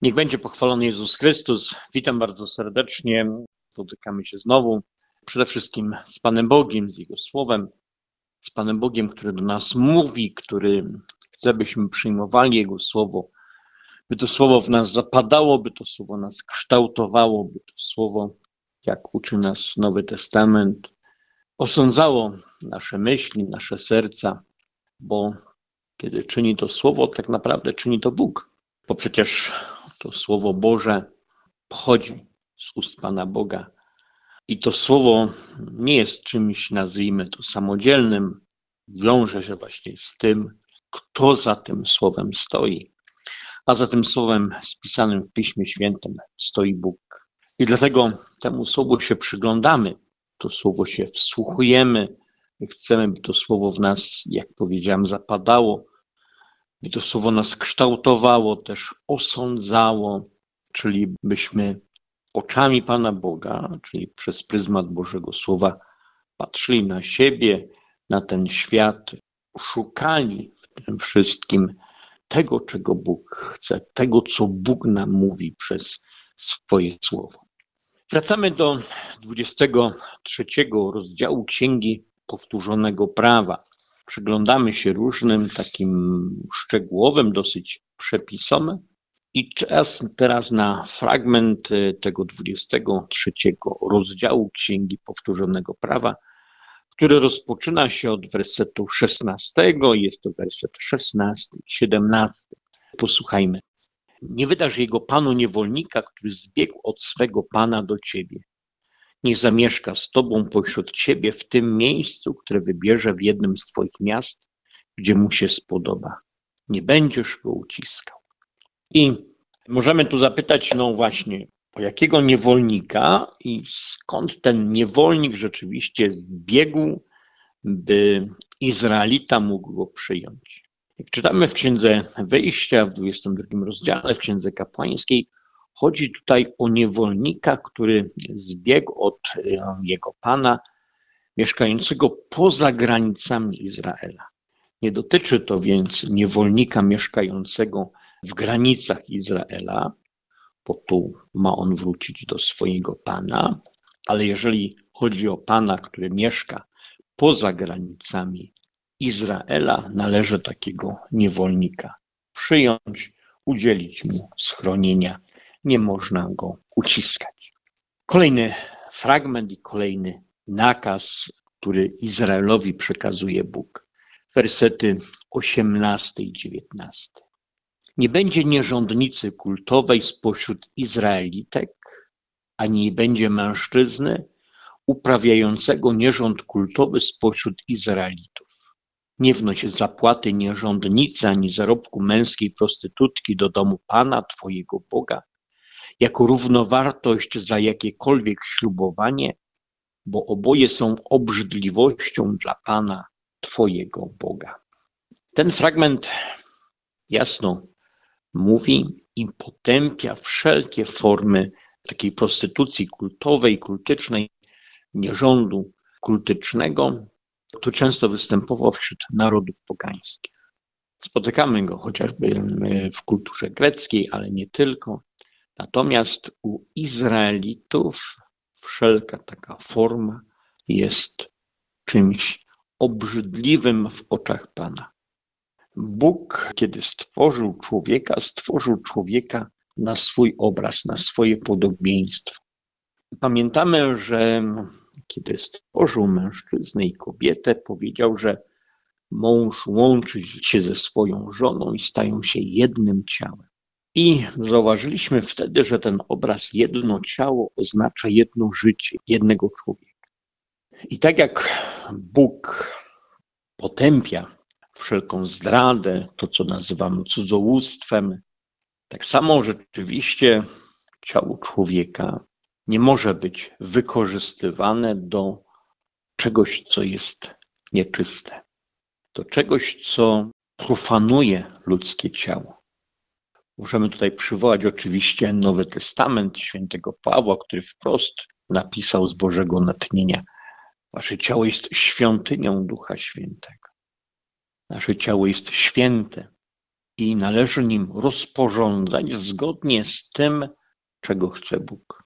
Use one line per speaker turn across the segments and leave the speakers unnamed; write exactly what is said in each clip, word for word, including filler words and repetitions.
Niech będzie pochwalony Jezus Chrystus. Witam bardzo serdecznie. Spotykamy się znowu. Przede wszystkim z Panem Bogiem, z Jego Słowem. Z Panem Bogiem, który do nas mówi, który chce, byśmy przyjmowali Jego Słowo. By to Słowo w nas zapadało, by to Słowo nas kształtowało, by to Słowo, jak uczy nas Nowy Testament, osądzało nasze myśli, nasze serca, bo kiedy czyni to Słowo, tak naprawdę czyni to Bóg. Bo przecież to Słowo Boże pochodzi z ust Pana Boga. I to Słowo nie jest czymś, nazwijmy to, samodzielnym. Wiąże się właśnie z tym, kto za tym Słowem stoi. A za tym Słowem spisanym w Piśmie Świętym stoi Bóg. I dlatego temu Słowu się przyglądamy, to Słowo się wsłuchujemy. My chcemy, by to Słowo w nas, jak powiedziałem, zapadało, by to Słowo nas kształtowało, też osądzało, czyli byśmy oczami Pana Boga, czyli przez pryzmat Bożego Słowa, patrzyli na siebie, na ten świat, szukali w tym wszystkim tego, czego Bóg chce, tego, co Bóg nam mówi przez swoje Słowo. Wracamy do dwudziestego trzeciego rozdziału Księgi Powtórzonego Prawa. Przyglądamy się różnym takim szczegółowym dosyć przepisom i czas teraz na fragment tego dwudziestego trzeciego rozdziału Księgi Powtórzonego Prawa, który rozpoczyna się od wersetu szesnastego, jest to werset szesnasty i siedemnasty. Posłuchajmy. Nie wydasz jego panu niewolnika, który zbiegł od swego pana do ciebie. Niech zamieszka z tobą pośród ciebie w tym miejscu, które wybierze w jednym z twoich miast, gdzie mu się spodoba. Nie będziesz go uciskał. I możemy tu zapytać, no właśnie, o jakiego niewolnika i skąd ten niewolnik rzeczywiście zbiegł, by Izraelita mógł go przyjąć. Jak czytamy w Księdze Wyjścia, w dwudziestym drugim rozdziale, w Księdze Kapłańskiej, chodzi tutaj o niewolnika, który zbiegł od jego pana, mieszkającego poza granicami Izraela. Nie dotyczy to więc niewolnika mieszkającego w granicach Izraela, bo tu ma on wrócić do swojego pana, ale jeżeli chodzi o pana, który mieszka poza granicami Izraela, należy takiego niewolnika przyjąć, udzielić mu schronienia. Nie można go uciskać. Kolejny fragment i kolejny nakaz, który Izraelowi przekazuje Bóg. Wersety osiemnasty i dziewiętnasty. Nie będzie nierządnicy kultowej spośród Izraelitek, ani nie będzie mężczyzny uprawiającego nierząd kultowy spośród Izraelitów. Nie wnoś zapłaty nierządnicy ani zarobku męskiej prostytutki do domu Pana Twojego Boga, jako równowartość za jakiekolwiek ślubowanie, bo oboje są obrzydliwością dla Pana Twojego Boga. Ten fragment jasno mówi i potępia wszelkie formy takiej prostytucji kultowej, kultycznej, nierządu kultycznego, który często występował wśród narodów pogańskich. Spotykamy go chociażby w kulturze greckiej, ale nie tylko. Natomiast u Izraelitów wszelka taka forma jest czymś obrzydliwym w oczach Pana. Bóg, kiedy stworzył człowieka, stworzył człowieka na swój obraz, na swoje podobieństwo. Pamiętamy, że kiedy stworzył mężczyznę i kobietę, powiedział, że mąż łączy się ze swoją żoną i stają się jednym ciałem. I zauważyliśmy wtedy, że ten obraz jedno ciało oznacza jedno życie, jednego człowieka. I tak jak Bóg potępia wszelką zdradę, to co nazywamy cudzołóstwem, tak samo rzeczywiście ciało człowieka nie może być wykorzystywane do czegoś, co jest nieczyste, do czegoś, co profanuje ludzkie ciało. Możemy tutaj przywołać oczywiście Nowy Testament świętego Pawła, który wprost napisał z Bożego natchnienia: wasze ciało jest świątynią Ducha Świętego. Nasze ciało jest święte. i należy nim rozporządzać zgodnie z tym, czego chce Bóg.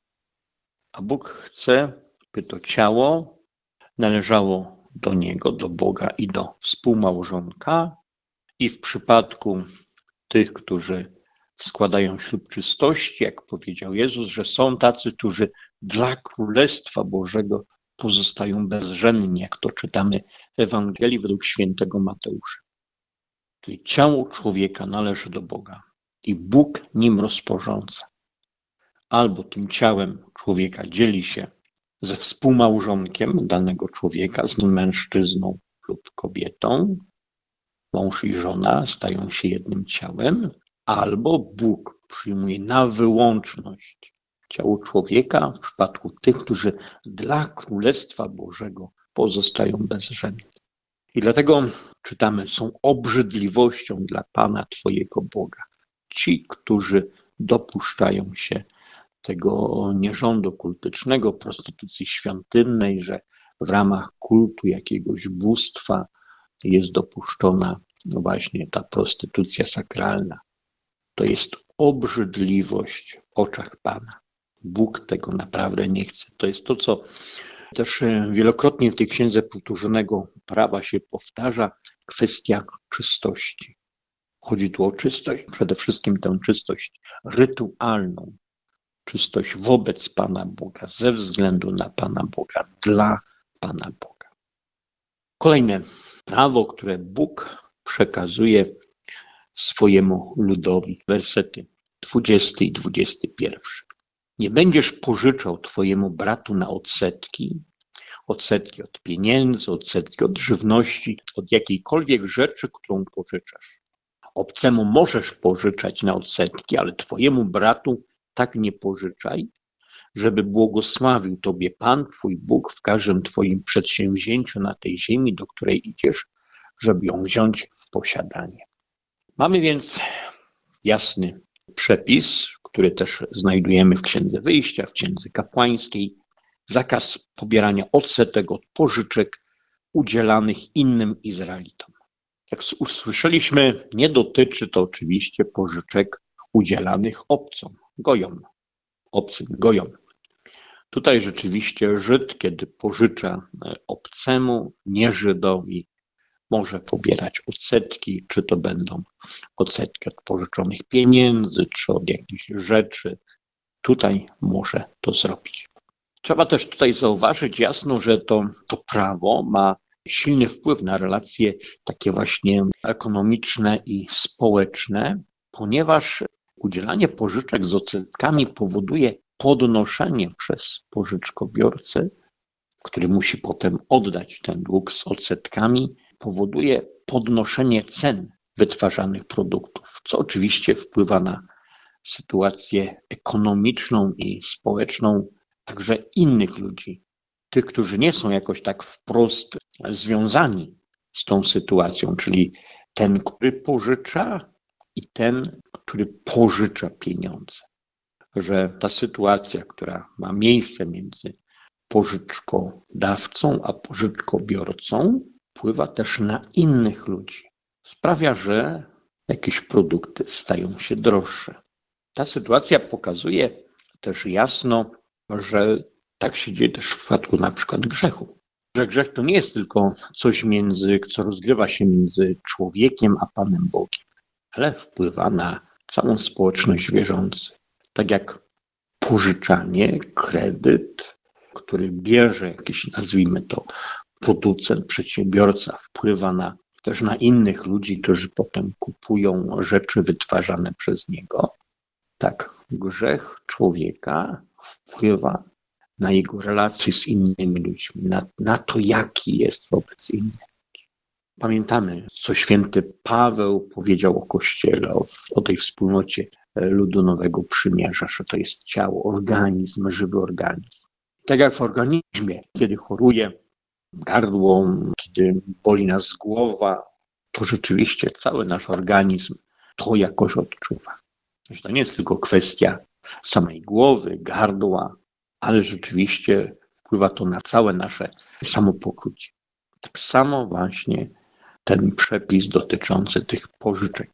A Bóg chce, by to ciało należało do Niego, do Boga i do współmałżonka. I w przypadku tych, którzy składają ślub czystości, jak powiedział Jezus, że są tacy, którzy dla Królestwa Bożego pozostają bezżenni, jak to czytamy w Ewangelii według świętego Mateusza. Czyli ciało człowieka należy do Boga i Bóg nim rozporządza. Albo tym ciałem człowieka dzieli się ze współmałżonkiem danego człowieka, z mężczyzną lub kobietą. Mąż i żona stają się jednym ciałem, albo Bóg przyjmuje na wyłączność ciało człowieka w przypadku tych, którzy dla Królestwa Bożego pozostają bezżenni. I dlatego czytamy, są obrzydliwością dla Pana Twojego Boga. Ci, którzy dopuszczają się tego nierządu kultycznego, prostytucji świątynnej, że w ramach kultu jakiegoś bóstwa jest dopuszczona no właśnie ta prostytucja sakralna. To jest obrzydliwość w oczach Pana. Bóg tego naprawdę nie chce. To jest to, co też wielokrotnie w tej księdze powtórzonego prawa się powtarza, kwestia czystości. Chodzi tu o czystość, przede wszystkim tę czystość rytualną, czystość wobec Pana Boga, ze względu na Pana Boga, dla Pana Boga. Kolejne prawo, które Bóg przekazuje swojemu ludowi, wersety dwudziesty i dwudziesty pierwszy. Nie będziesz pożyczał twojemu bratu na odsetki, odsetki od pieniędzy, odsetki od żywności, od jakiejkolwiek rzeczy, którą pożyczasz. Obcemu możesz pożyczać na odsetki, ale twojemu bratu tak nie pożyczaj, żeby błogosławił tobie Pan, twój Bóg, w każdym twoim przedsięwzięciu na tej ziemi, do której idziesz, żeby ją wziąć w posiadanie. Mamy więc jasny przepis, który też znajdujemy w Księdze Wyjścia, w Księdze Kapłańskiej, zakaz pobierania odsetek od pożyczek udzielanych innym Izraelitom. Jak usłyszeliśmy, nie dotyczy to oczywiście pożyczek udzielanych obcom, gojom, obcym gojom. Tutaj rzeczywiście Żyd, kiedy pożycza obcemu, nie Żydowi, może pobierać odsetki, czy to będą odsetki od pożyczonych pieniędzy, czy od jakichś rzeczy. Tutaj może to zrobić. Trzeba też tutaj zauważyć jasno, że to, to prawo ma silny wpływ na relacje takie właśnie ekonomiczne i społeczne, ponieważ udzielanie pożyczek z odsetkami powoduje podnoszenie przez pożyczkobiorcę, który musi potem oddać ten dług z odsetkami, powoduje podnoszenie cen wytwarzanych produktów, co oczywiście wpływa na sytuację ekonomiczną i społeczną także innych ludzi, tych, którzy nie są jakoś tak wprost związani z tą sytuacją, czyli ten, który pożycza i ten, który pożycza pieniądze. Że ta sytuacja, która ma miejsce między pożyczkodawcą a pożyczkobiorcą, wpływa też na innych ludzi. Sprawia, że jakieś produkty stają się droższe. Ta sytuacja pokazuje też jasno, że tak się dzieje też w przypadku na przykład grzechu. Że grzech to nie jest tylko coś, między, co rozgrywa się między człowiekiem a Panem Bogiem, ale wpływa na całą społeczność wierzących. Tak jak pożyczanie, kredyt, który bierze jakiś, nazwijmy to, producent, przedsiębiorca, wpływa na, też na innych ludzi, którzy potem kupują rzeczy wytwarzane przez niego. Tak, grzech człowieka wpływa na jego relacje z innymi ludźmi, na, na to, jaki jest wobec innych ludzi. Pamiętamy, co święty Paweł powiedział o Kościele, o, o tej wspólnocie ludu Nowego Przymierza, że to jest ciało, organizm, żywy organizm. Tak jak w organizmie, kiedy choruje gardło, kiedy boli nas głowa, to rzeczywiście cały nasz organizm to jakoś odczuwa. To nie jest tylko kwestia samej głowy, gardła, ale rzeczywiście wpływa to na całe nasze samopoczucie. Tak samo właśnie ten przepis dotyczący tych pożyczek.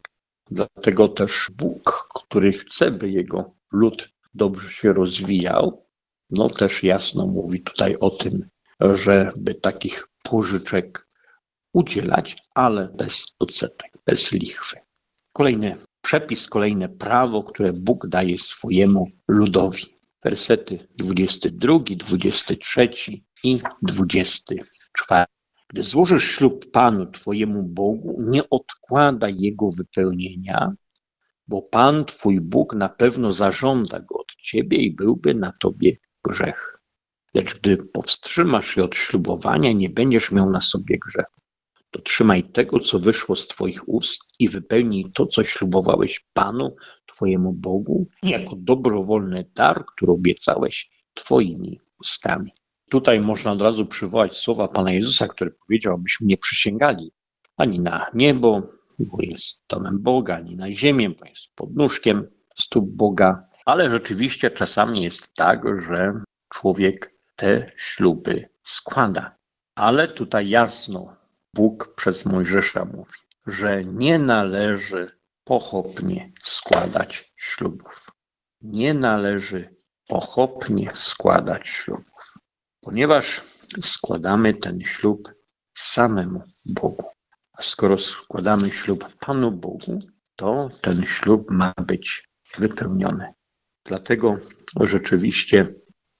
Dlatego też Bóg, który chce, by jego lud dobrze się rozwijał, no też jasno mówi tutaj o tym, żeby takich pożyczek udzielać, ale bez odsetek, bez lichwy. Kolejny przepis, kolejne prawo, które Bóg daje swojemu ludowi. Wersety dwudziesty drugi, dwudziesty trzeci i dwudziesty czwarty. Gdy złożysz ślub Panu Twojemu Bogu, nie odkładaj jego wypełnienia, bo Pan Twój Bóg na pewno zażąda go od Ciebie i byłby na Tobie grzech. Lecz gdy powstrzymasz się od ślubowania, nie będziesz miał na sobie grzechu. Dotrzymaj tego, co wyszło z Twoich ust i wypełnij to, co ślubowałeś Panu, Twojemu Bogu, jako dobrowolny dar, który obiecałeś Twoimi ustami. Tutaj można od razu przywołać słowa Pana Jezusa, który powiedział, abyśmy nie przysięgali ani na niebo, bo jest domem Boga, ani na ziemię, bo jest podnóżkiem stóp Boga. Ale rzeczywiście czasami jest tak, że człowiek te śluby składa. Ale tutaj jasno Bóg przez Mojżesza mówi, że nie należy pochopnie składać ślubów. Nie należy pochopnie składać ślubów, ponieważ składamy ten ślub samemu Bogu. A skoro składamy ślub Panu Bogu, to ten ślub ma być wypełniony. Dlatego rzeczywiście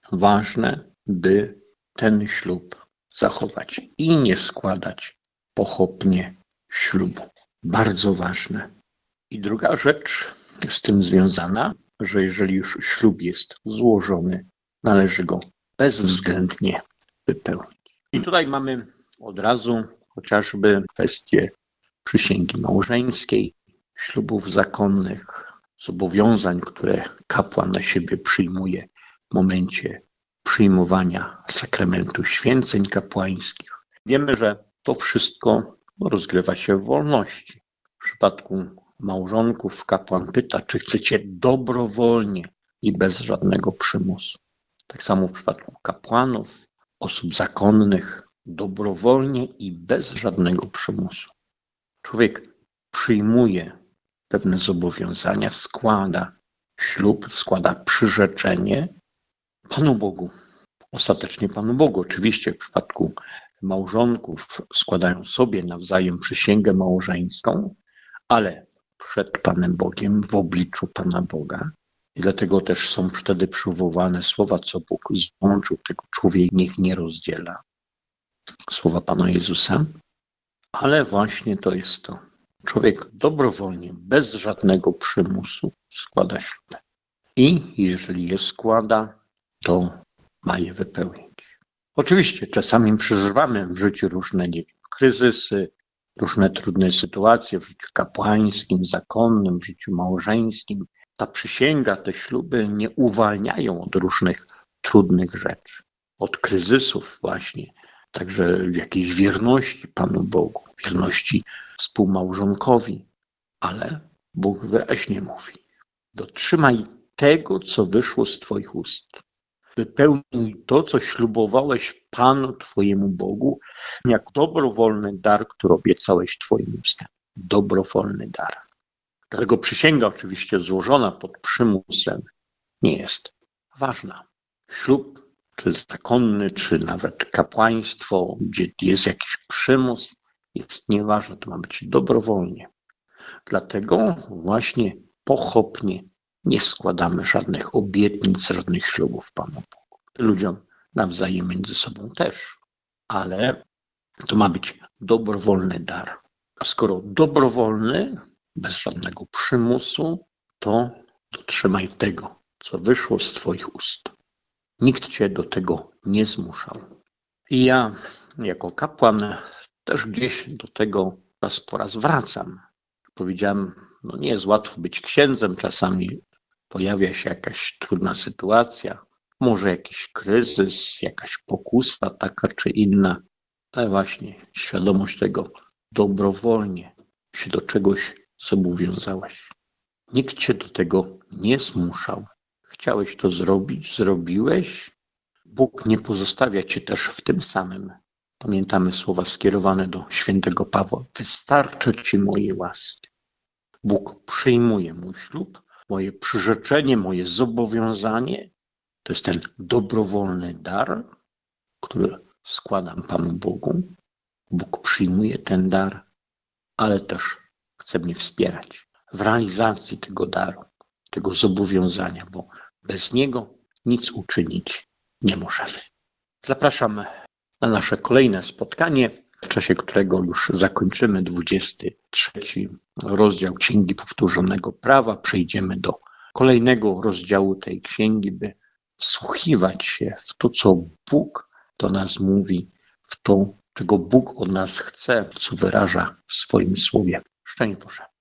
ważne, by ten ślub zachować i nie składać pochopnie ślubu. Bardzo ważne. I druga rzecz z tym związana, że jeżeli już ślub jest złożony, należy go bezwzględnie wypełnić. I tutaj mamy od razu chociażby kwestię przysięgi małżeńskiej, ślubów zakonnych, zobowiązań, które kapłan na siebie przyjmuje w momencie przyjmowania sakramentu święceń kapłańskich. Wiemy, że to wszystko rozgrywa się w wolności. W przypadku małżonków kapłan pyta, czy chcecie dobrowolnie i bez żadnego przymusu. Tak samo w przypadku kapłanów, osób zakonnych, dobrowolnie i bez żadnego przymusu. Człowiek przyjmuje pewne zobowiązania, składa ślub, składa przyrzeczenie Panu Bogu. Ostatecznie Panu Bogu. Oczywiście w przypadku małżonków składają sobie nawzajem przysięgę małżeńską, ale przed Panem Bogiem, w obliczu Pana Boga. I dlatego też są wtedy przywołane słowa, co Bóg złączył, tego człowiek niech nie rozdziela. Słowa Pana Jezusa. Ale właśnie to jest to. Człowiek dobrowolnie, bez żadnego przymusu składa ślub. I jeżeli je składa, to ma je wypełnić. Oczywiście czasami przeżywamy w życiu różne, nie wiem, kryzysy, różne trudne sytuacje w życiu kapłańskim, zakonnym, w życiu małżeńskim. Ta przysięga, te śluby nie uwalniają od różnych trudnych rzeczy, od kryzysów właśnie, także w jakiejś wierności Panu Bogu, wierności współmałżonkowi, ale Bóg wyraźnie mówi, dotrzymaj tego, co wyszło z Twoich ust. Wypełnij to, co ślubowałeś Panu Twojemu Bogu, jak dobrowolny dar, który obiecałeś Twoim ustom. Dobrowolny dar. Dlatego przysięga oczywiście złożona pod przymusem nie jest ważna. Ślub, czy zakonny, czy nawet kapłaństwo, gdzie jest jakiś przymus, jest nieważne. To ma być dobrowolnie. Dlatego właśnie pochopnie nie składamy żadnych obietnic, żadnych ślubów Panu Bogu. Ludziom nawzajem między sobą też. Ale to ma być dobrowolny dar. A skoro dobrowolny, bez żadnego przymusu, to dotrzymaj tego, co wyszło z Twoich ust. Nikt Cię do tego nie zmuszał. I ja jako kapłan też gdzieś do tego raz po raz wracam. Powiedziałem, no nie jest łatwo być księdzem, czasami pojawia się jakaś trudna sytuacja, może jakiś kryzys, jakaś pokusa taka czy inna, ale właśnie świadomość tego, dobrowolnie się do czegoś zobowiązałeś. Nikt Cię do tego nie zmuszał. Chciałeś to zrobić, zrobiłeś. Bóg nie pozostawia Cię też w tym samym. Pamiętamy słowa skierowane do świętego Pawła. Wystarczy Ci mojej łaski. Bóg przyjmuje mój ślub, moje przyrzeczenie, moje zobowiązanie. To jest ten dobrowolny dar, który składam Panu Bogu. Bóg przyjmuje ten dar, ale też chce mnie wspierać w realizacji tego daru, tego zobowiązania, bo bez niego nic uczynić nie możemy. Zapraszam na nasze kolejne spotkanie, w czasie którego już zakończymy dwudziesty trzeci rozdział Księgi Powtórzonego Prawa. Przejdziemy do kolejnego rozdziału tej księgi, by wsłuchiwać się w to, co Bóg do nas mówi, w to, czego Bóg od nas chce, co wyraża w swoim słowie. Szczęść Boże.